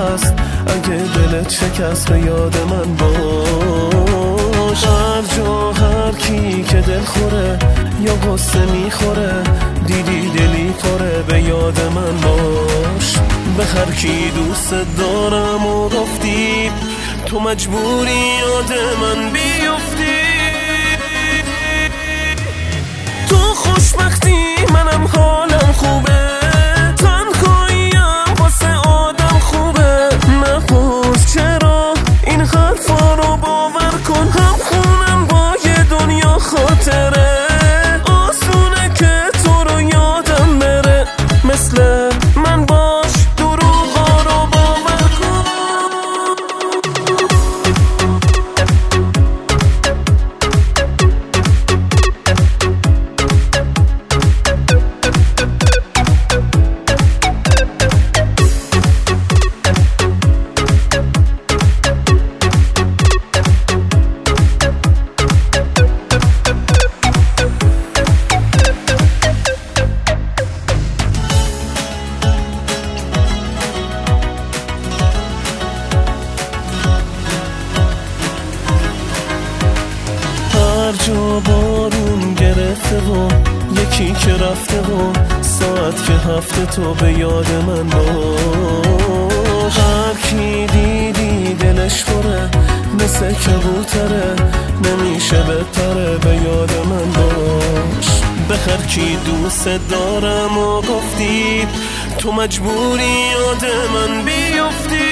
هست، اگه دلت شکست به یاد من باش. هر جا هر کی که دل خوره یا غصه میخوره، دیدی دلی پره به یاد من باش. به هر کی دوست دارم و گفتی، تو مجبوری یاد من بیفتی. تو خوشبختی منم حالم خوبه، تنهاییم واسه آدم خوبه. نپرس چرا این حرفا رو باور کن، هم خونم با یه دنیا خاطره. آسونه که تو رو یادم بره، مثل من باش دروغا رو باور کن. هر جا بارون گرفته و یکی که رفته و ساعت که هفته، تو به یاد من باش. هر کی دیدی دلش پره، مثل کبوتره نمیشه بپره، به یاد من باش. به هر کی دوست دارم و گفتی، تو مجبوری یاد من بیفتی.